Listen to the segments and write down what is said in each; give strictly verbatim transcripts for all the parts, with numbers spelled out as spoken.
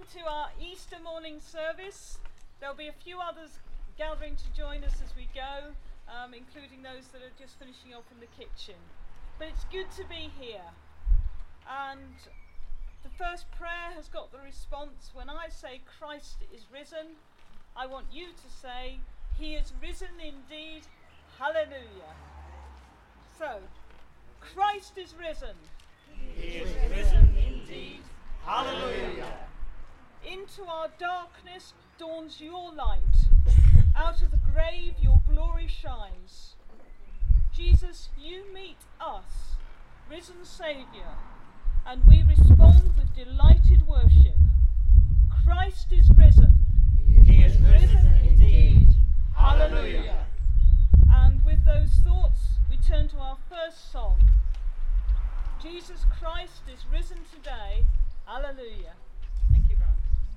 to our Easter morning service. There'll be a few others gathering to join us as we go, um, including those that are just finishing off in the kitchen. But it's good to be here. And the first prayer has got the response. When I say Christ is risen, I want you to say, He is risen indeed. Hallelujah. So, Christ is risen. He is risen indeed. Hallelujah. Into our darkness dawns your light. Out of the grave your glory shines. Jesus, you meet us, risen Saviour, and we respond with delighted worship. Christ is risen. He is risen indeed. Hallelujah. And with those thoughts, we turn to our first song. Jesus Christ is risen today. Hallelujah. Thank you, Brian.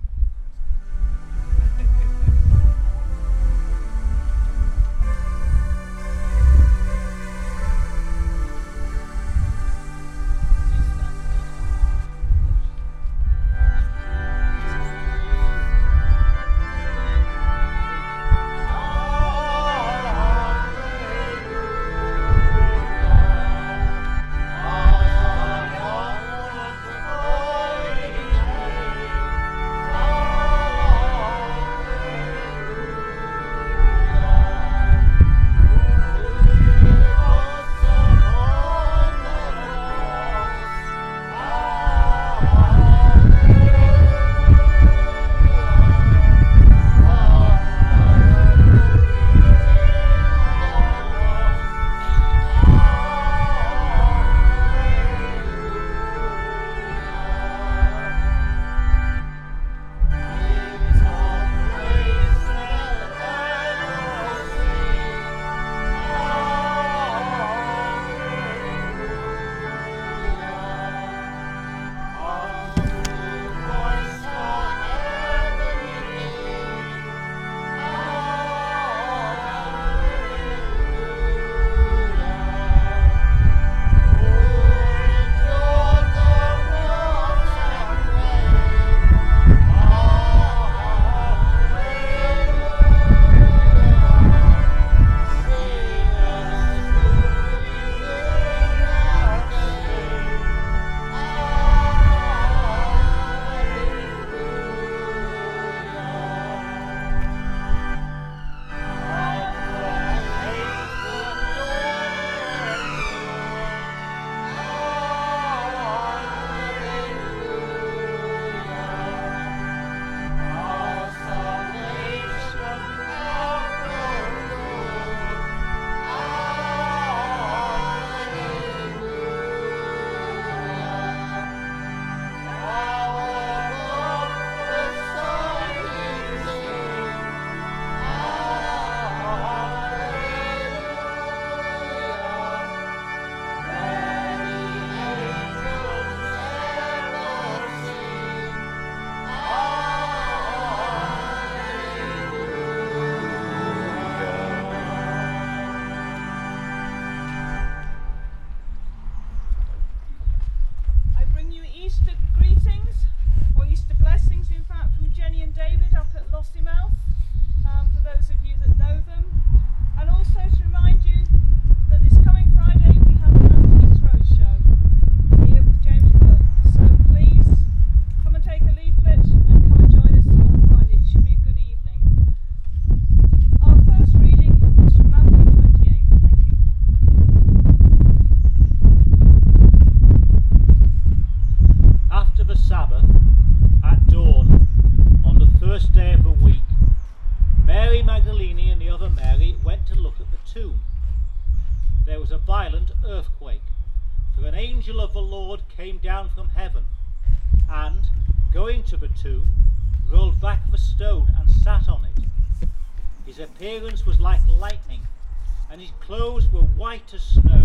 Appearance was like lightning, and his clothes were white as snow.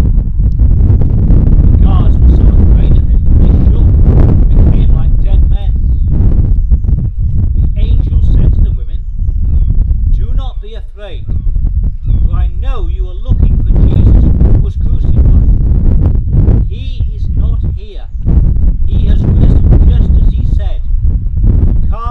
The guards were so afraid of him that they shook and became like dead men. The angel said to the women, "Do not be afraid, for I know you are looking for Jesus who was crucified. He is not here. He has risen just as he said. Come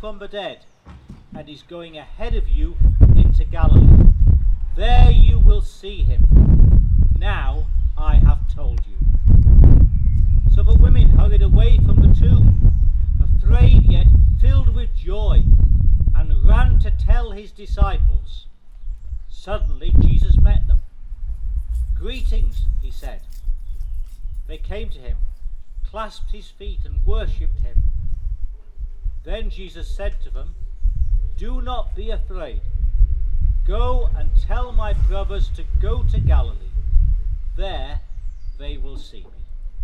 from the dead, and is going ahead of you into Galilee. There you will see him. Now I have told you." So the women hurried away from the tomb, afraid yet filled with joy, and ran to tell his disciples. Suddenly Jesus met them. "Greetings," he said. They came to him, clasped his feet, and worshipped him. Then Jesus said to them, "Do not be afraid. Go and tell my brothers to go to Galilee. There they will see me."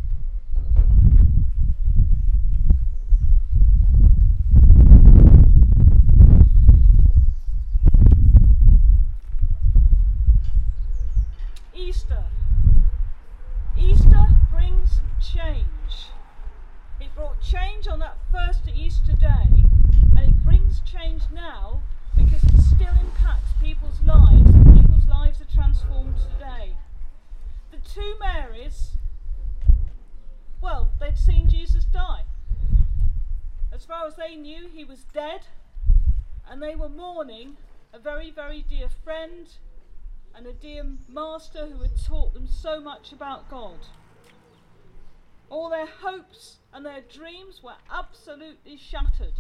Easter. Easter brings change. It brought change on that first Easter day, and it brings change now because it still impacts people's lives, and people's lives are transformed today. The two Marys, well, they'd seen Jesus die. As far as they knew, he was dead, and they were mourning a very, very dear friend and a dear master who had taught them so much about God. All their hopes and their dreams were absolutely shattered.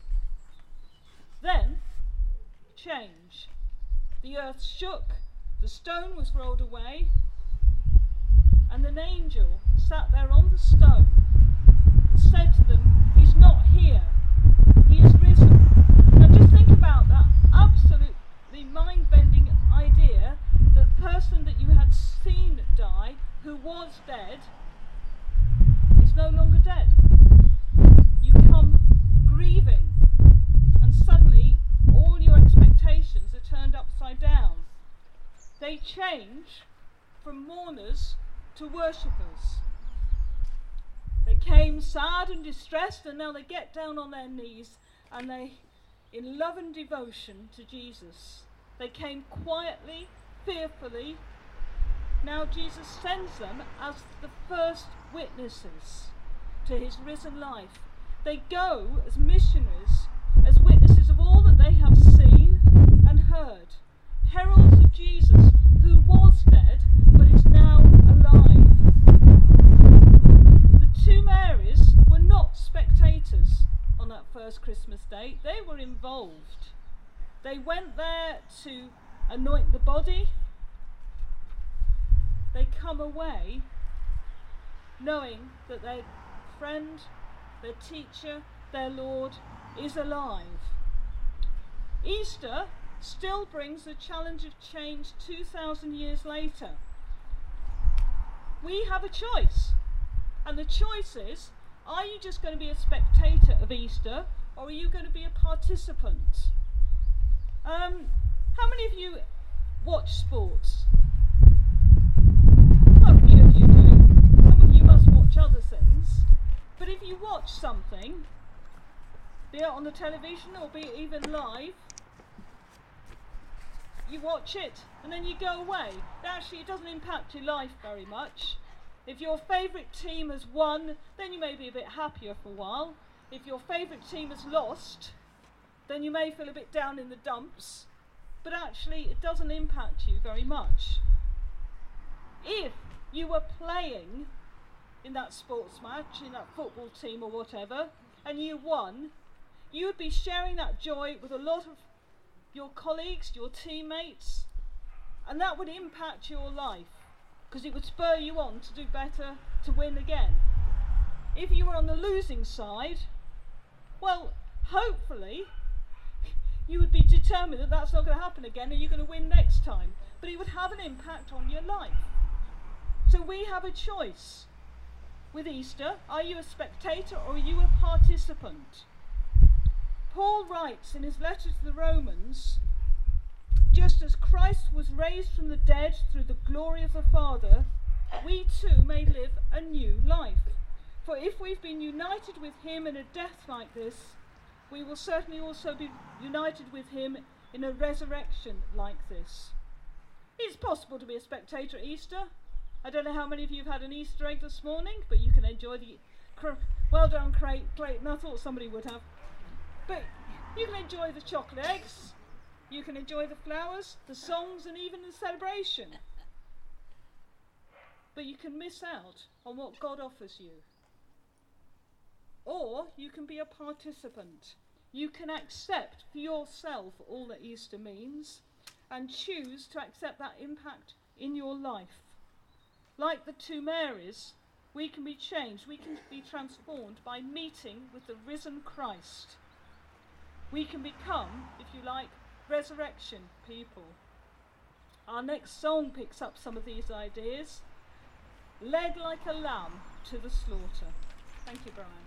Then, change. The earth shook, the stone was rolled away, and an angel sat there on the stone and said to them, "He's not here, he is risen." Now just think about that absolutely mind-bending idea. The person that you had seen die, who was dead, is no longer dead. You come grieving, and suddenly all your expectations are turned upside down. They change from mourners to worshippers. They came sad and distressed, and now they get down on their knees and they, in love and devotion to Jesus, they came quietly, fearfully. Now Jesus sends them as the first witnesses to his risen life. They go as missionaries, as witnesses of all that they have seen and heard. Heralds of Jesus, who was dead but is now alive. The two Marys were not spectators on that first Christmas day. They were involved. They went there to anoint the body. They come away knowing that their friend, their teacher, their Lord is alive. Easter still brings the challenge of change two thousand years later. We have a choice, and the choice is, are you just going to be a spectator of Easter, or are you going to be a participant? Um, how many of you watch sports? A few of you do. Some of you must watch other things. But if you watch something, be it on the television or be it even live, you watch it and then you go away. Actually, it doesn't impact your life very much. If your favourite team has won, then you may be a bit happier for a while. If your favourite team has lost, then you may feel a bit down in the dumps. But actually, it doesn't impact you very much. If you were playing in that sports match, in that football team or whatever, and you won, you would be sharing that joy with a lot of your colleagues, your teammates, and that would impact your life because it would spur you on to do better, to win again. If you were on the losing side, well, hopefully you would be determined that that's not going to happen again and you're going to win next time, but it would have an impact on your life. So we have a choice with Easter. Are you a spectator or are you a participant? Paul writes in his letter to the Romans, just as Christ was raised from the dead through the glory of the Father, we too may live a new life. For if we've been united with him in a death like this, we will certainly also be united with him in a resurrection like this. It's possible to be a spectator at Easter. I don't know how many of you have had an Easter egg this morning, but you can enjoy the... Cr- well done, Clayton. I thought somebody would have. But You can enjoy the chocolate eggs, you can enjoy the flowers, the songs, and even the celebration. But you can miss out on what God offers you. Or you can be a participant. You can accept for yourself all that Easter means and choose to accept that impact in your life. Like the two Marys, we can be changed, we can be transformed by meeting with the risen Christ. We can become, if you like, resurrection people. Our next song picks up some of these ideas. Led like a lamb to the slaughter. Thank you, Brian.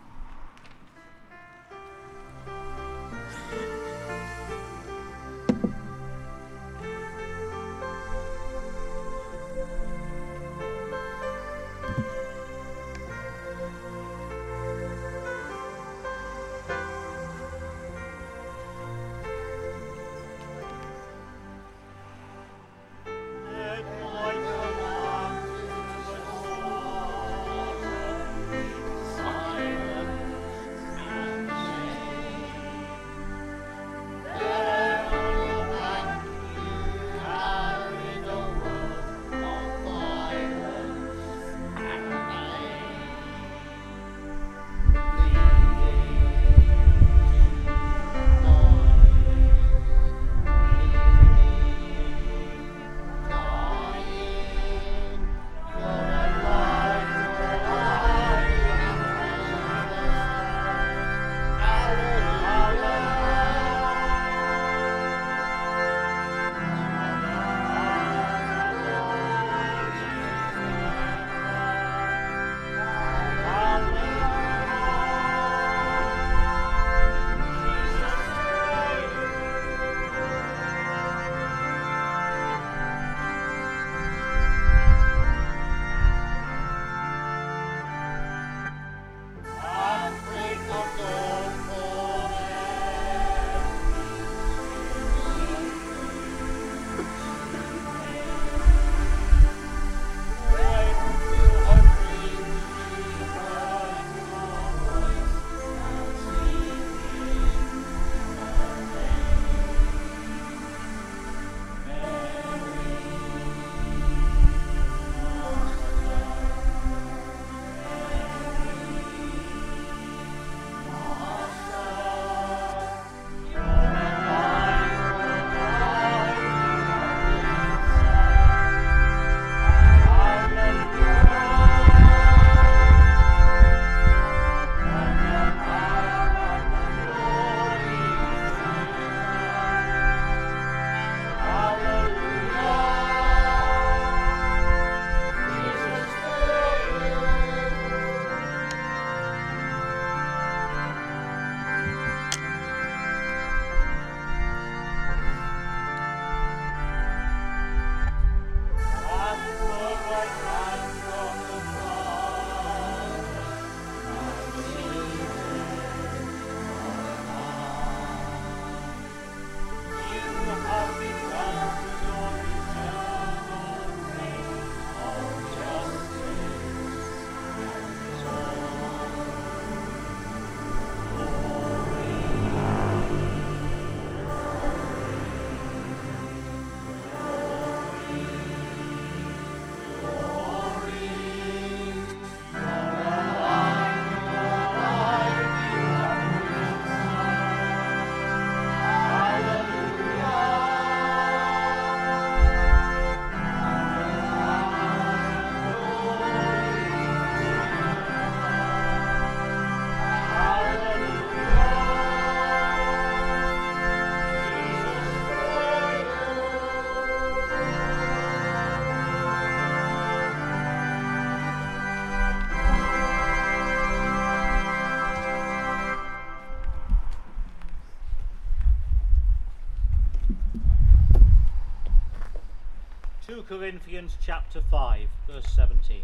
Second Corinthians chapter five, verse seventeen.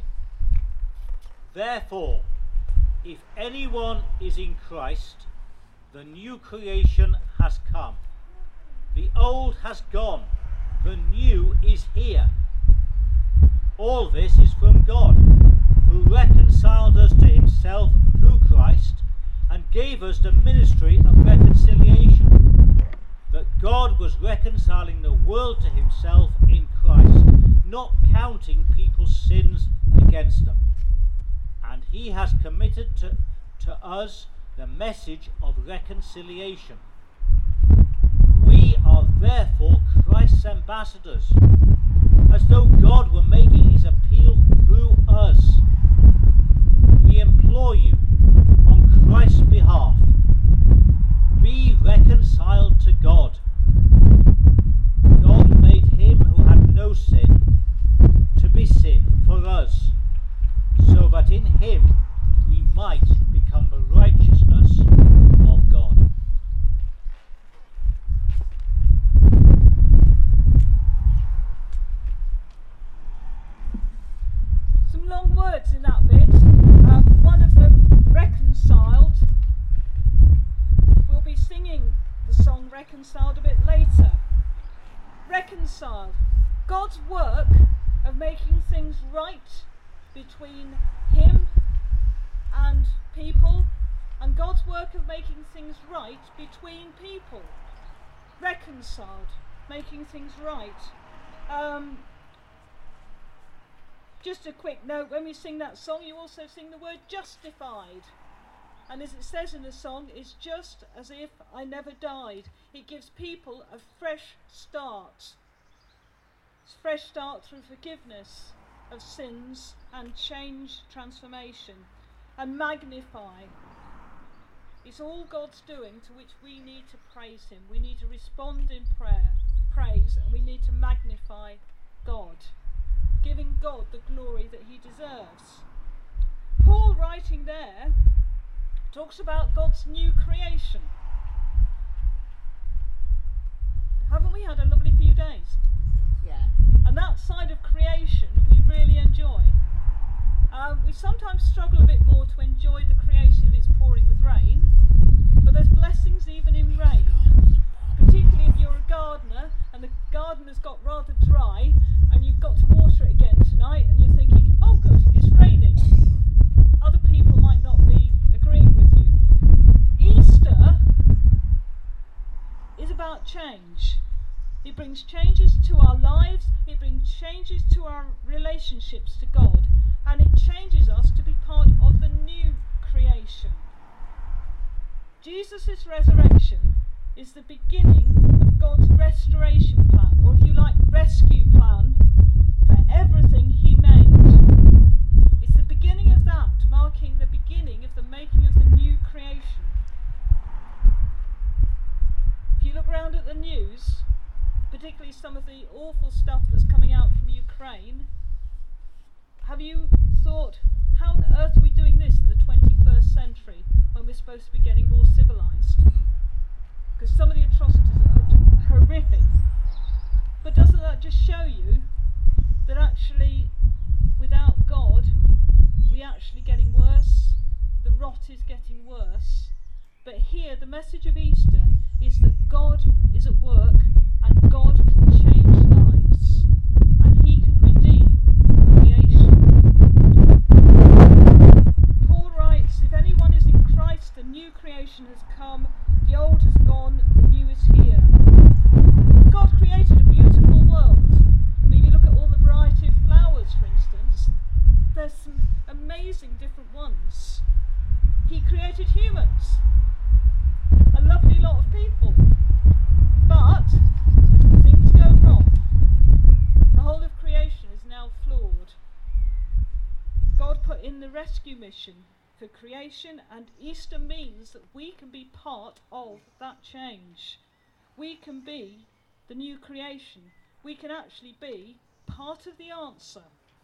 Therefore, if anyone is in Christ, the new creation has come. The old has gone, the new is here. All this is from God, who reconciled us to himself through Christ and gave us the ministry of reconciliation. That God was reconciling the world to himself in Christ, not counting people's sins against them. And he has committed to, to us the message of reconciliation. We are therefore Christ's ambassadors, as though God were making his appeal through us. We implore you, on Christ's behalf, be reconciled to God. God made him who had no sin to be sin for us, so that in him we might become the righteousness of God. Some long words in that bit. Um, one of them, reconciled. We'll be singing the song Reconciled a bit later. Reconciled. God's work of making things right between him and people, and God's work of making things right between people. Reconciled. Making things right. Um, just a quick note, when we sing that song, you also sing the word justified. And as it says in the song, it's just as if I never died. It gives people a fresh start. It's a fresh start through forgiveness of sins and change, transformation, and magnify. It's all God's doing, to which we need to praise him. We need to respond in prayer, praise, and we need to magnify God, giving God the glory that he deserves. Paul, writing there, talks about God's new creation. Haven't we had a lovely few days? Yeah. And that side of creation we really enjoy. Um, we sometimes struggle a bit more to enjoy the creation if it's pouring with rain, but there's blessings even in rain. Particularly if you're a gardener and the garden has got rather dry and you've got to water it again tonight and you're thinking, oh good, it's raining. Other people might not be agreeing with you. Easter is about change. It brings changes to our lives, it brings changes to our relationships to God, and it changes us to be part of the new creation. Jesus' resurrection is the beginning of God's restoration plan, or if you like, rescue plan for everything he made. It's the beginning of that, marking the beginning of the making of the new creation. If you look around at the news, particularly some of the awful stuff that's coming out from Ukraine, have you thought, how on earth are we doing this in the twenty-first century when we're supposed to be getting more civilised? Because some of the atrocities are horrific. But doesn't that just show you that actually, without God, we're actually getting worse? The rot is getting worse. But here, the message of Easter is that God is at work, and God can change lives, and he can redeem creation. Paul writes, if anyone is in Christ, the new creation has come, the old has gone, the new is here. God created a beautiful world. I mean, if you look at all the variety of flowers, for instance, there's some amazing different ones. He created humans, a lovely lot of people, but things go wrong. The whole of creation is now flawed. God put in the rescue mission for creation, and Easter means that we can be part of that change. We can be the new creation. We can actually be part of the answer.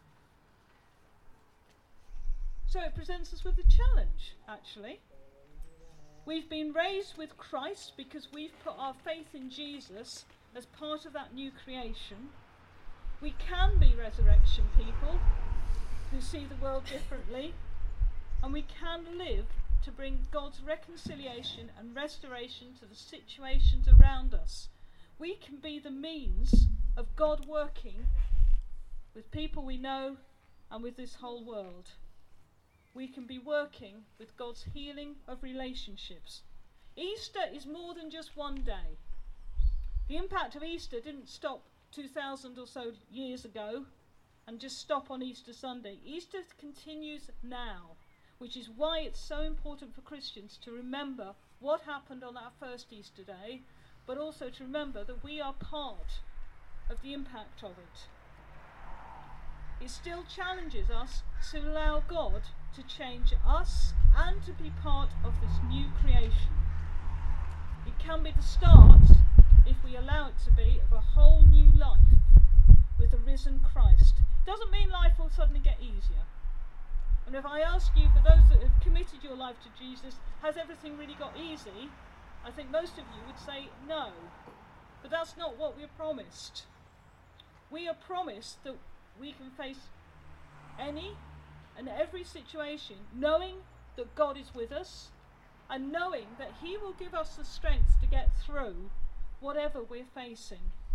So it presents us with a challenge, actually. We've been raised with Christ because we've put our faith in Jesus as part of that new creation. We can be resurrection people who see the world differently, and we can live to bring God's reconciliation and restoration to the situations around us. We can be the means of God working with people we know and with this whole world. we can be working with God's healing of relationships. Easter is more than just one day. The impact of Easter didn't stop two thousand or so years ago and just stop on Easter Sunday. Easter continues now, which is why it's so important for Christians to remember what happened on our first Easter day, but also to remember that we are part of the impact of it. It still challenges us to allow God to change us and to be part of this new creation. It can be the start, if we allow it to be, of a whole new life with a risen Christ. Doesn't mean life will suddenly get easier. And if I ask you, for those that have committed your life to Jesus, has everything really got easy? I think most of you would say no. But that's not what we're promised. We are promised that we can face any and every situation knowing that God is with us and knowing that he will give us the strength to get through whatever we're facing.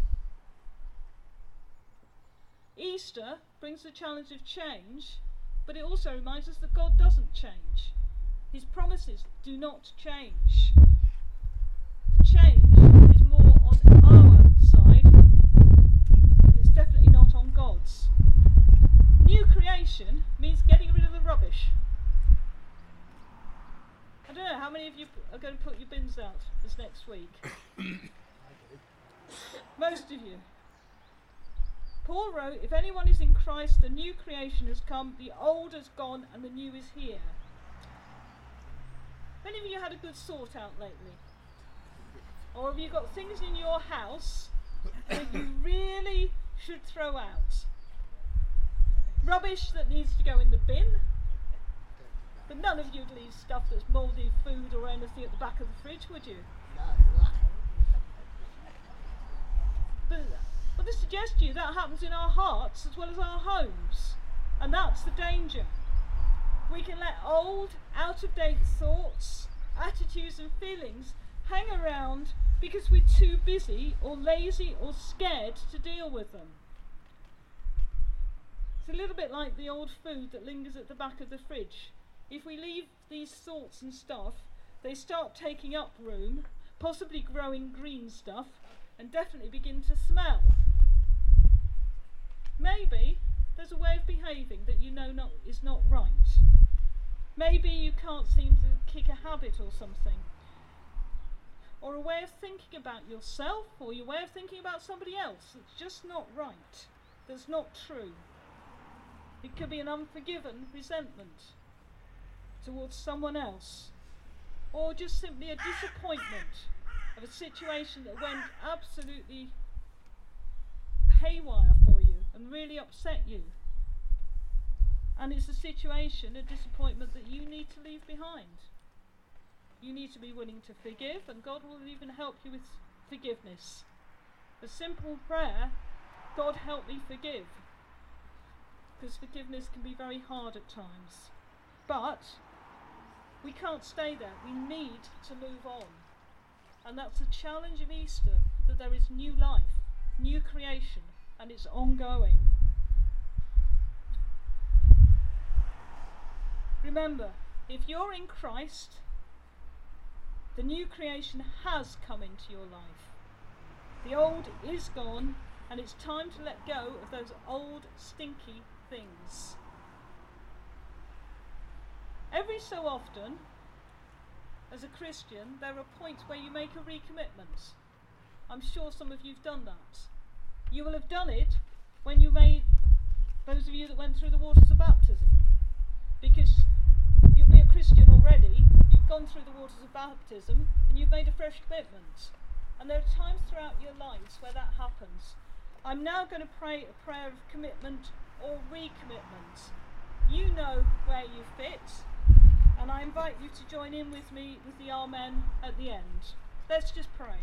Easter brings the challenge of change, but it also reminds us that God doesn't change. His promises do not change. The change is more on our side, and it's definitely not on God's. New creation means getting rid of the rubbish. I don't know, how many of you are going to put your bins out this next week? Most of you. Paul wrote, if anyone is in Christ, the new creation has come, the old has gone, and the new is here. Have any of you had a good sort out lately? Or have you got things in your house that you really should throw out? Rubbish that needs to go in the bin? But none of you'd leave stuff that's mouldy food or anything at the back of the fridge, would you? But, but this suggests to you that happens in our hearts as well as our homes. And that's the danger. We can let old, out-of-date thoughts, attitudes and feelings hang around because we're too busy or lazy or scared to deal with them. It's a little bit like the old food that lingers at the back of the fridge. If we leave these thoughts and stuff, they start taking up room, possibly growing green stuff, and definitely begin to smell. Maybe there's a way of behaving that you know not, is not right. Maybe you can't seem to kick a habit or something. Or a way of thinking about yourself, or your way of thinking about somebody else that's just not right, that's not true. It could be an unforgiven resentment towards someone else, or just simply a disappointment of a situation that went absolutely haywire for you and really upset you. And it's a situation, a disappointment that you need to leave behind. You need to be willing to forgive, and God will even help you with forgiveness. A simple prayer, God help me forgive. Because forgiveness can be very hard at times. But we can't stay there. We need to move on. And that's the challenge of Easter, that there is new life, new creation, and it's ongoing. Remember, if you're in Christ, the new creation has come into your life. The old is gone, and it's time to let go of those old, stinky things. Every so often, as a Christian, there are points where you make a recommitment. I'm sure some of you've done that. You will have done it when you made, those of you that went through the waters of baptism, because you'll be a Christian already, you've gone through the waters of baptism, and you've made a fresh commitment. And there are times throughout your lives where that happens. I'm now going to pray a prayer of commitment or recommitment. You know where you fit, and I invite you to join in with me with the Amen at the end. Let's just pray.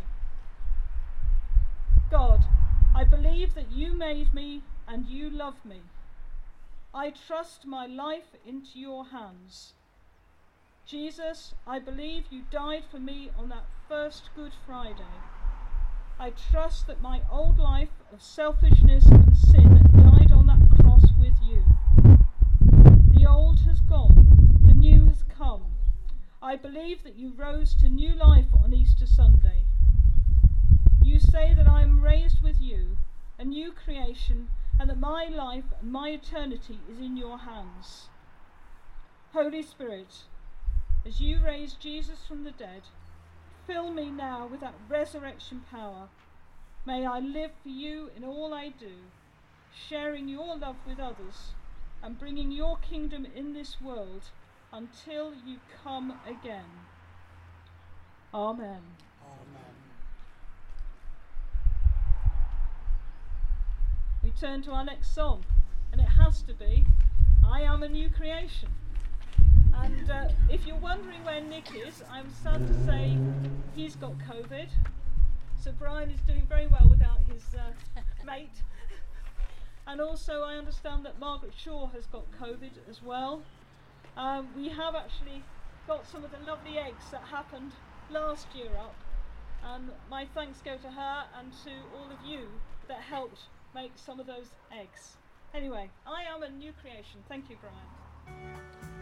God, I believe that you made me and you love me. I trust my life into your hands. Jesus, I believe you died for me on that first Good Friday. I trust that my old life of selfishness and sin died on that cross with you. The The old has gone, the new has come. I believe that you rose to new life on Easter Sunday. You say that I am raised with you, a new creation, and that my life and my eternity is in your hands. Holy Spirit, as you raised Jesus from the dead, fill me now with that resurrection power. May I live for you in all I do, sharing your love with others and bringing your kingdom in this world until you come again. Amen. Amen. We turn to our next song, and it has to be I Am a New Creation. And uh, if you're wondering where Nick is, I'm sad to say he's got COVID. So Brian is doing very well without his uh, mate. And also I understand that Margaret Shaw has got COVID as well. Um, we have actually got some of the lovely eggs that happened last year up. And my thanks go to her and to all of you that helped make some of those eggs. Anyway, I am a new creation. Thank you, Brian.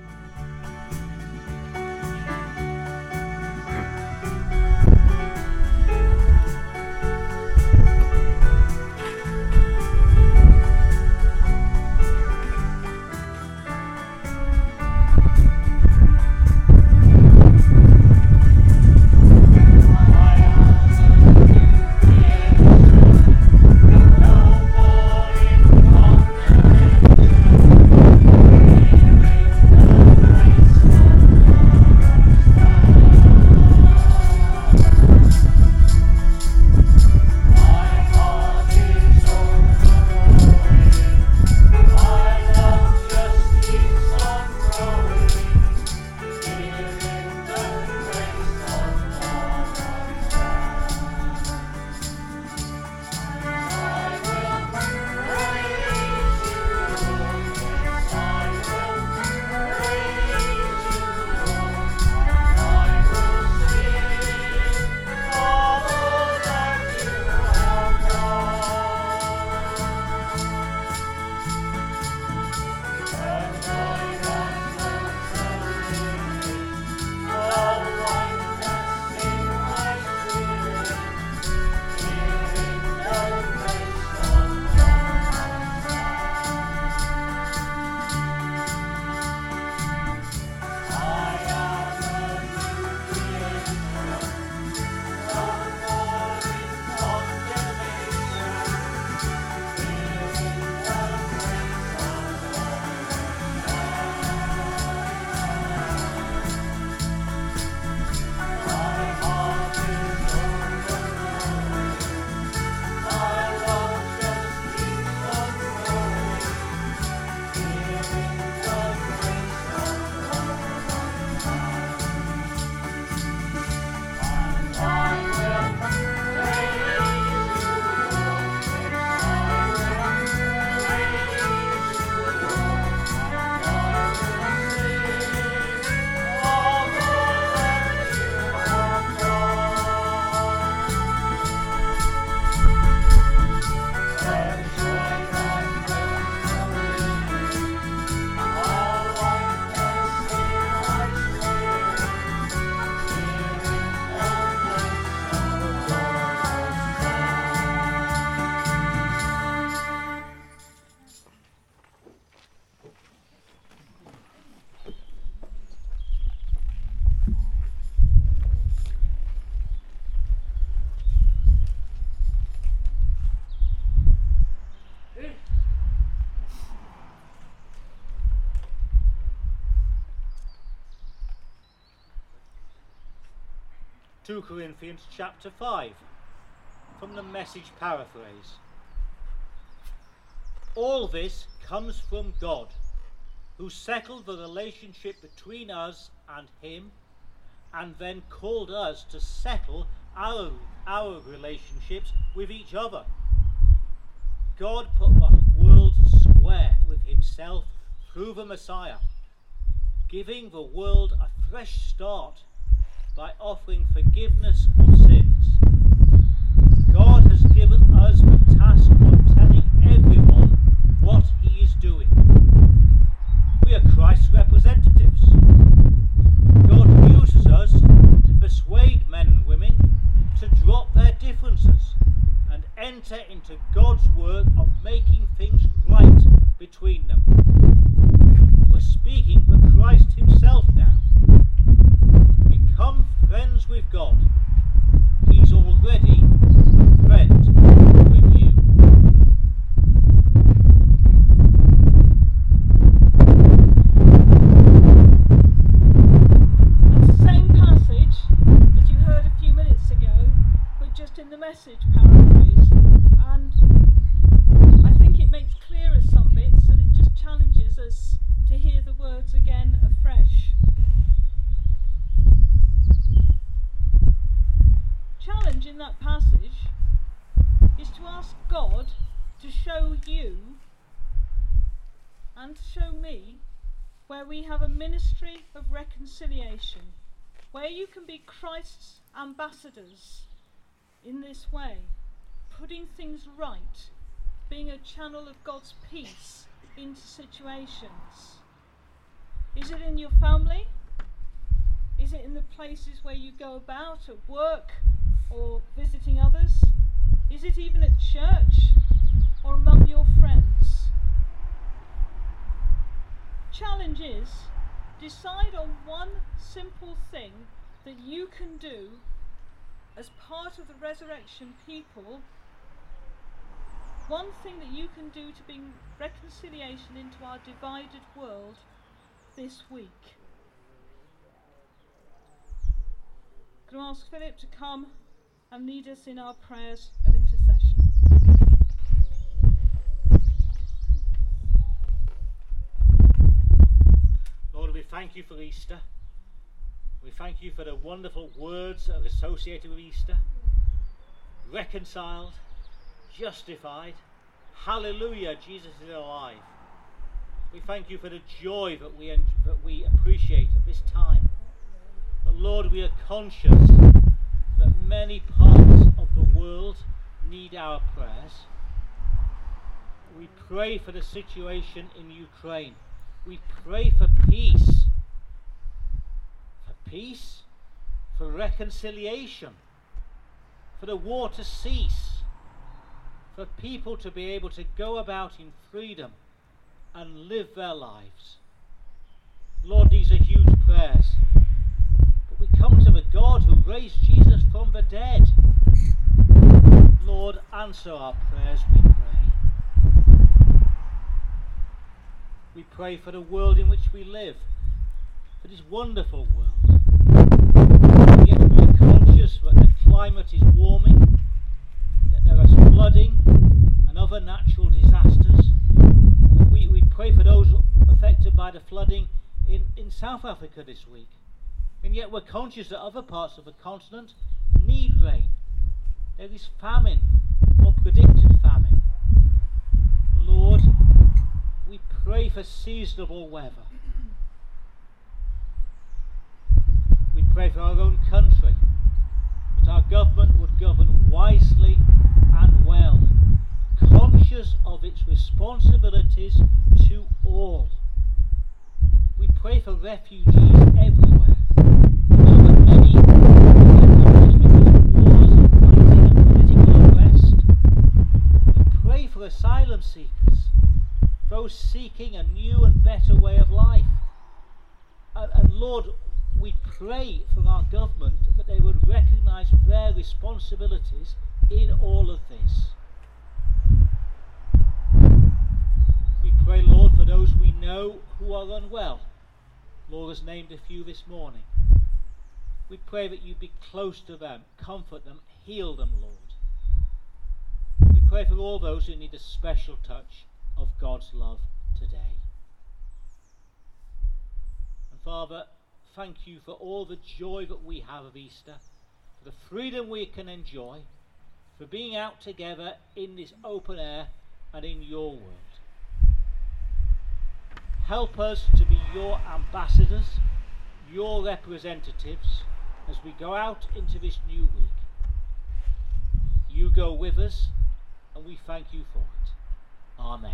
Second Corinthians chapter five, from the Message paraphrase. All this comes from God, who settled the relationship between us and him, and then called us to settle our, our relationships with each other. God put the world square with himself through the Messiah, giving the world a fresh start by offering forgiveness of sins. God has given us the task of telling everyone what he is doing. We are Christ's God's work of making things right between them. We're speaking for Christ himself now. Become friends with God. He's already a friend with you. That's the same passage that you heard a few minutes ago, but just in the Message paraphrase. And I think it makes clearer some bits, and it just challenges us to hear the words again afresh. Challenge in that passage is to ask God to show you and to show me where we have a ministry of reconciliation, where you can be Christ's ambassadors in this way, putting things right, being a channel of God's peace into situations. Is it in your family? Is it in the places where you go about, at work or visiting others? Is it even at church or among your friends? Challenge is, decide on one simple thing that you can do as part of the resurrection people, one thing that you can do to bring reconciliation into our divided world this week. Can I ask Philip to come and lead us in our prayers of intercession? Lord, we thank you for Easter. We thank you for the wonderful words that are associated with Easter. Reconciled, justified, hallelujah, Jesus is alive. We thank you for the joy that we, en- that we appreciate at this time. But Lord, we are conscious that many parts of the world need our prayers. We pray for the situation in Ukraine. We pray for peace. For peace, for reconciliation, for the war to cease, for people to be able to go about in freedom and live their lives. Lord, these are huge prayers. But we come to the God who raised Jesus from the dead. Lord, answer our prayers, we pray. We pray for the world in which we live, for this wonderful world. Yet we are conscious that the climate is warming, that there is flooding and other natural disasters. We, we pray for those affected by the flooding in, in South Africa this week. And yet we're conscious that other parts of the continent need rain. There is famine, or predicted famine. Lord, we pray for seasonable weather. We pray for our own country, that our government would govern wisely and well, conscious of its responsibilities to all. We pray for refugees everywhere. We know that many are because of wars and fighting and political unrest. We pray for asylum seekers, those seeking a new and better way of life. And, and Lord, we pray for our government that they would recognise their responsibilities in all of this. We pray, Lord, for those we know who are unwell. Lord has named a few this morning. We pray that you be close to them, comfort them, heal them, Lord. We pray for all those who need a special touch of God's love today. And Father, thank you for all the joy that we have of Easter, for the freedom we can enjoy, for being out together in this open air and in your world. Help us to be your ambassadors, your representatives, as we go out into this new week. You go with us, and we thank you for it. Amen.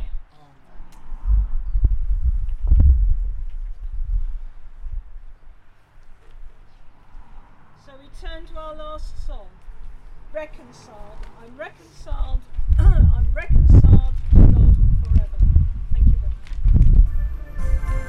So we turn to our last song, Reconciled. I'm reconciled, I'm reconciled to God forever. Thank you very much.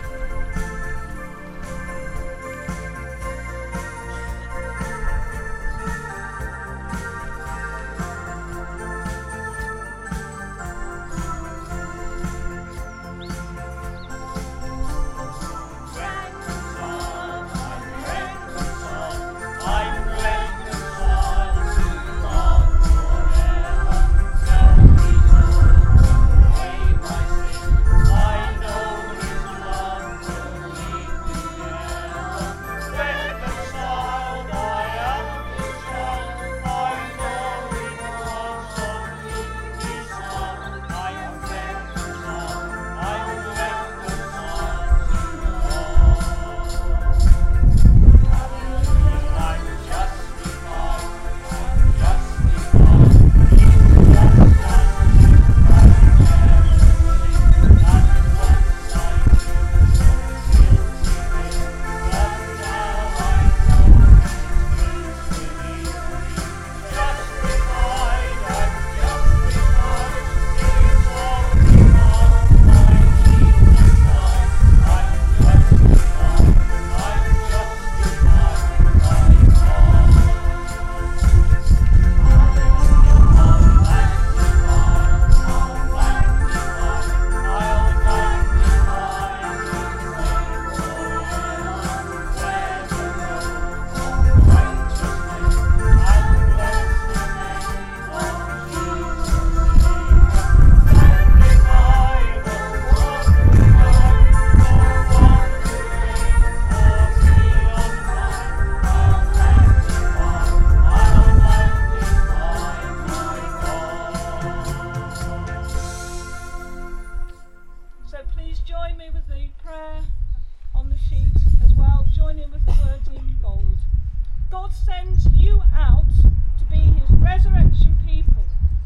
So please join me with the prayer on the sheet as well. Join in with the words in bold. God sends you out to be his resurrection people.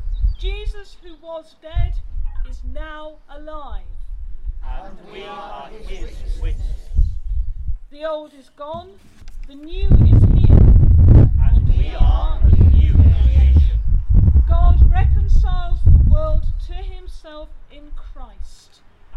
Jesus, who was dead, is now alive. And we are his witnesses. The old is gone, the new is here. And we are a new creation. God reconciles the world to himself in Christ.